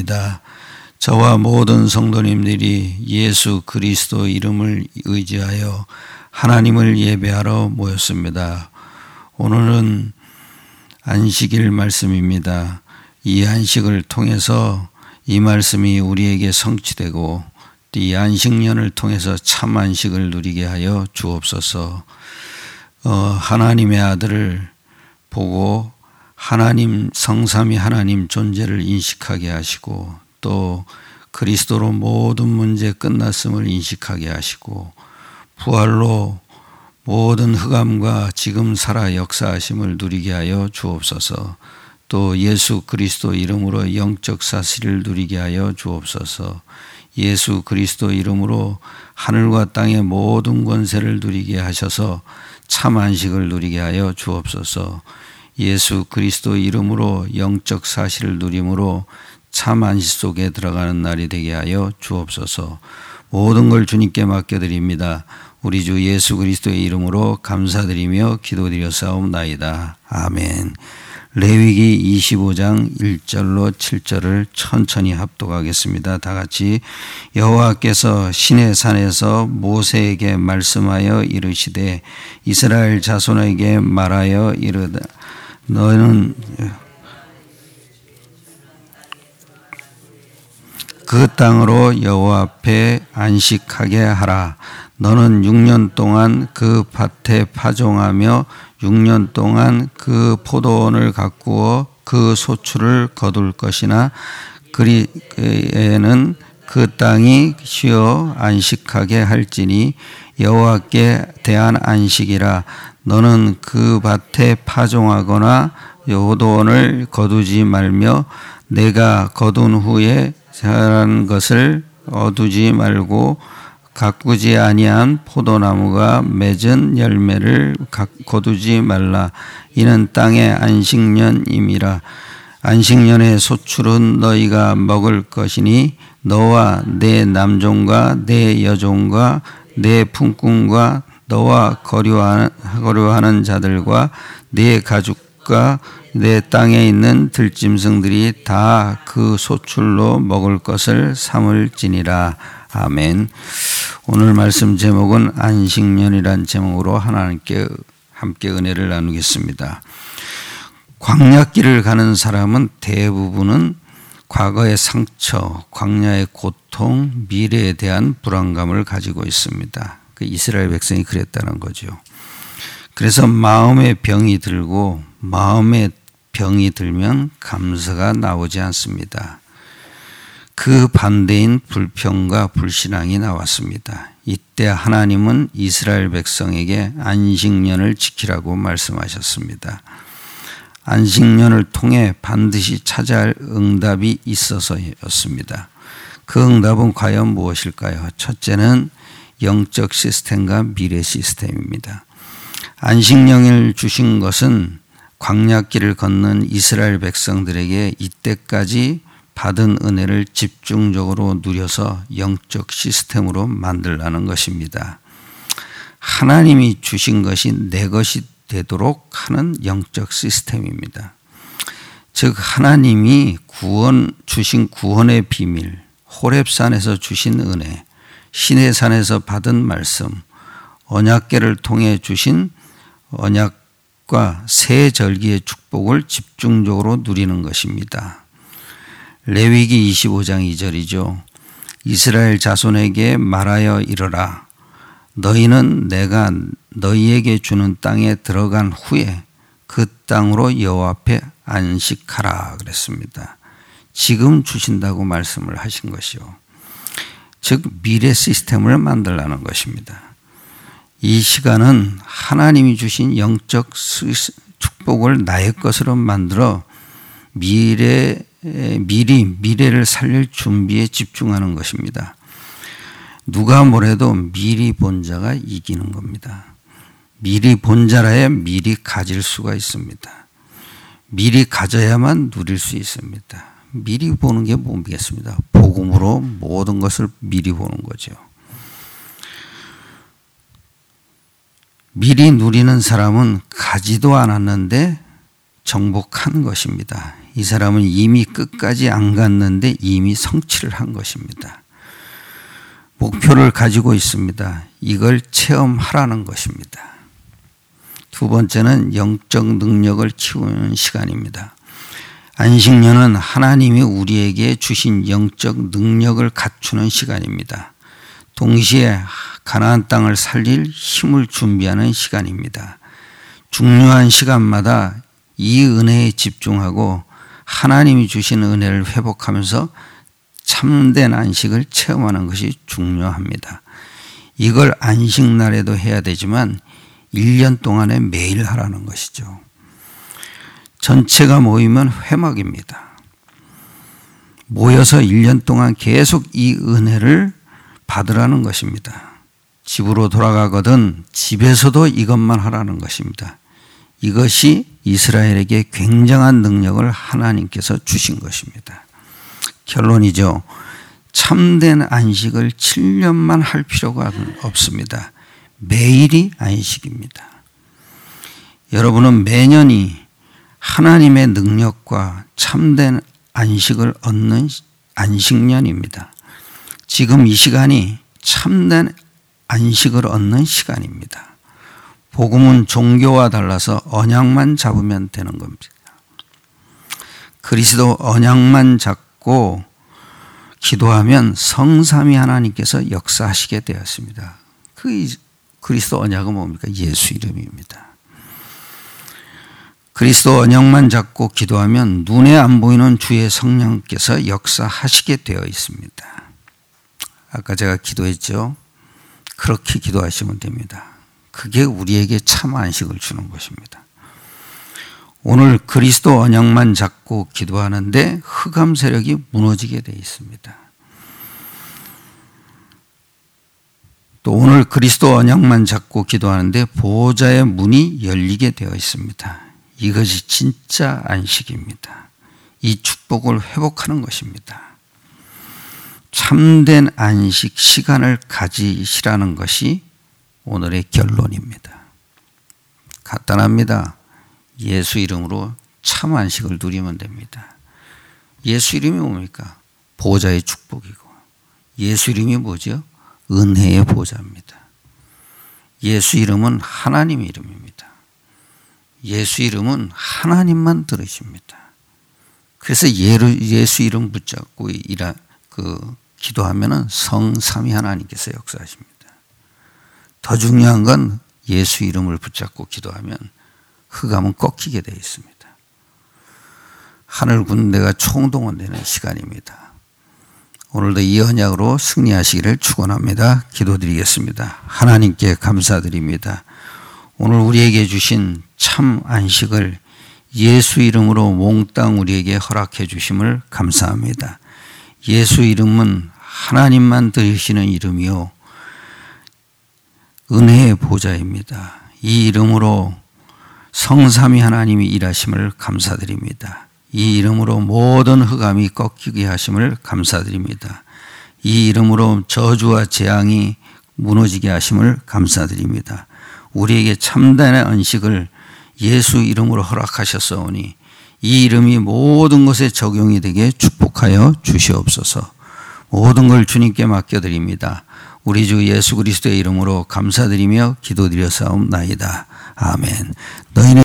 기도합니다. 저와 모든 성도님들이 예수 그리스도 이름을 의지하여 하나님을 예배하러 모였습니다. 오늘은 안식일 말씀입니다. 이 안식을 통해서 이 말씀이 우리에게 성취되고 이 안식년을 통해서 참 안식을 누리게 하여 주옵소서. 하나님의 아들을 보고 하나님 성삼위 하나님 존재를 인식하게 하시고 또 그리스도로 모든 문제 끝났음을 인식하게 하시고 부활로 모든 흑암과 지금 살아 역사하심을 누리게 하여 주옵소서. 또 예수 그리스도 이름으로 영적 사실을 누리게 하여 주옵소서. 예수 그리스도 이름으로 하늘과 땅의 모든 권세를 누리게 하셔서 참 안식을 누리게 하여 주옵소서. 예수 그리스도 이름으로 영적 사실을 누림으로 참 안식 속에 들어가는 날이 되게 하여 주옵소서. 모든 걸 주님께 맡겨드립니다. 우리 주 예수 그리스도의 이름으로 감사드리며 기도드렸사옵나이다. 아멘. 레위기 25장 1절로 7절을 천천히 합독하겠습니다. 다 같이. 여호와께서 시내산에서 모세에게 말씀하여 이르시되 이스라엘 자손에게 말하여 이르다 너는 그 땅으로 여호와 앞에 안식하게 하라. 너는 6년 동안 그 밭에 파종하며 6년 동안 그 포도원을 가꾸어 그 소출을 거둘 것이나 그리에는 그 땅이 쉬어 안식하게 할지니 여호와께 대한 안식이라. 너는 그 밭에 파종하거나 포도원을 거두지 말며 내가 거둔 후에 자란 것을 얻지 말고 가꾸지 아니한 포도나무가 맺은 열매를 거두지 말라. 이는 땅의 안식년임이라. 안식년의 소출은 너희가 먹을 것이니 너와 내 남종과 내 여종과 내 품꾼과 너와 거류하는 자들과 네 가족과 내 땅에 있는 들짐승들이 다 그 소출로 먹을 것을 삼을지니라. 아멘. 오늘 말씀 제목은 안식년이란 제목으로 하나님께 함께 은혜를 나누겠습니다. 광야길을 가는 사람은 대부분은 과거의 상처, 광야의 고통, 미래에 대한 불안감을 가지고 있습니다. 그 이스라엘 백성이 그랬다는 거죠. 그래서 마음의 병이 들고 마음의 병이 들면 감사가 나오지 않습니다. 그 반대인 불평과 불신앙이 나왔습니다. 이때 하나님은 이스라엘 백성에게 안식년을 지키라고 말씀하셨습니다. 안식년을 통해 반드시 찾아야 할 응답이 있어서였습니다. 그 응답은 과연 무엇일까요? 첫째는 영적 시스템과 미래 시스템입니다. 안식년을 주신 것은 광야길을 걷는 이스라엘 백성들에게 이때까지 받은 은혜를 집중적으로 누려서 영적 시스템으로 만들라는 것입니다. 하나님이 주신 것이 내 것이 되도록 하는 영적 시스템입니다. 즉 하나님이 주신 구원의 비밀, 호렙산에서 주신 은혜, 시내산에서 받은 말씀, 언약궤를 통해 주신 언약과 새 절기의 축복을 집중적으로 누리는 것입니다. 레위기 25장 2절이죠. 이스라엘 자손에게 말하여 이르라. 너희는 내가 너희에게 주는 땅에 들어간 후에 그 땅으로 여호와 앞에 안식하라 그랬습니다. 지금 주신다고 말씀을 하신 것이요. 즉 미래 시스템을 만들라는 것입니다. 이 시간은 하나님이 주신 영적 축복을 나의 것으로 만들어 미래를 살릴 준비에 집중하는 것입니다. 누가 뭐래도 미리 본 자가 이기는 겁니다. 미리 본 자라야 미리 가질 수가 있습니다. 미리 가져야만 누릴 수 있습니다. 미리 보는 게 뭐겠습니다. 복음으로 모든 것을 미리 보는 거죠. 미리 누리는 사람은 가지도 않았는데 정복한 것입니다. 이 사람은 이미 끝까지 안 갔는데 이미 성취를 한 것입니다. 목표를 가지고 있습니다. 이걸 체험하라는 것입니다. 두 번째는 영적 능력을 키우는 시간입니다. 안식년은 하나님이 우리에게 주신 영적 능력을 갖추는 시간입니다. 동시에 가나안 땅을 살릴 힘을 준비하는 시간입니다. 중요한 시간마다 이 은혜에 집중하고 하나님이 주신 은혜를 회복하면서 참된 안식을 체험하는 것이 중요합니다. 이걸 안식날에도 해야 되지만 1년 동안에 매일 하라는 것이죠. 전체가 모이면 회막입니다. 모여서 1년 동안 계속 이 은혜를 받으라는 것입니다. 집으로 돌아가거든 집에서도 이것만 하라는 것입니다. 이것이 이스라엘에게 굉장한 능력을 하나님께서 주신 것입니다. 결론이죠. 참된 안식을 7년만 할 필요가 없습니다. 매일이 안식입니다. 여러분은 매년이 하나님의 능력과 참된 안식을 얻는 안식년입니다. 지금 이 시간이 참된 안식을 얻는 시간입니다. 복음은 종교와 달라서 언약만 잡으면 되는 겁니다. 그리스도 언약만 잡고 기도하면 성삼위 하나님께서 역사하시게 되었습니다. 그 그리스도 언약은 뭡니까? 예수 이름입니다. 그리스도 언약만 잡고 기도하면 눈에 안 보이는 주의 성령께서 역사하시게 되어 있습니다. 아까 제가 기도했죠. 그렇게 기도하시면 됩니다. 그게 우리에게 참 안식을 주는 것입니다. 오늘 그리스도 언약만 잡고 기도하는데 흑암 세력이 무너지게 되어 있습니다. 또 오늘 그리스도 언약만 잡고 기도하는데 보호자의 문이 열리게 되어 있습니다. 이것이 진짜 안식입니다. 이 축복을 회복하는 것입니다. 참된 안식 시간을 가지시라는 것이 오늘의 결론입니다. 간단합니다. 예수 이름으로 참 안식을 누리면 됩니다. 예수 이름이 뭡니까? 보호자의 축복이고, 예수 이름이 뭐죠? 은혜의 보호자입니다. 예수 이름은 하나님 이름입니다. 예수 이름은 하나님만 들으십니다. 그래서 예수 이름 붙잡고 기도하면은 성삼위 하나님께서 역사하십니다. 더 중요한 건 예수 이름을 붙잡고 기도하면 흑암은 꺾이게 되어 있습니다. 하늘 군대가 총동원되는 시간입니다. 오늘도 이 언약으로 승리하시기를 축원합니다. 기도드리겠습니다. 하나님께 감사드립니다. 오늘 우리에게 주신 참 안식을 예수 이름으로 몽땅 우리에게 허락해 주심을 감사합니다. 예수 이름은 하나님만 들으시는 이름이요 은혜의 보좌입니다. 이 이름으로 성삼위 하나님이 일하심을 감사드립니다. 이 이름으로 모든 흑암이 꺾이게 하심을 감사드립니다. 이 이름으로 저주와 재앙이 무너지게 하심을 감사드립니다. 우리에게 참단의 안식을 예수 이름으로 허락하셨사오니 이 이름이 모든 것에 적용이 되게 축복하여 주시옵소서. 모든 걸 주님께 맡겨드립니다. 우리 주 예수 그리스도의 이름으로 감사드리며 기도드려 사옵나이다. 아멘. 너희는